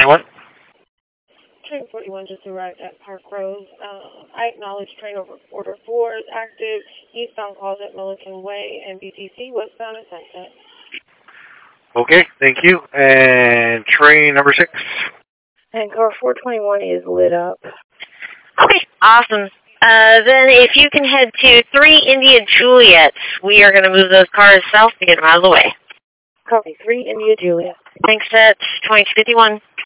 What? Train 41 just arrived at Park Rose. I acknowledge train order 4 is active. Eastbound calls at Milliken Way and BTC. Westbound is Sunset. Okay, thank you. And train number 6? And car 421 is lit up. Okay, awesome. Then if you can head to 3 India Juliet, we are going to move those cars south to get them out of the way. Copy, 3 India Juliet. Thanks, at 2251.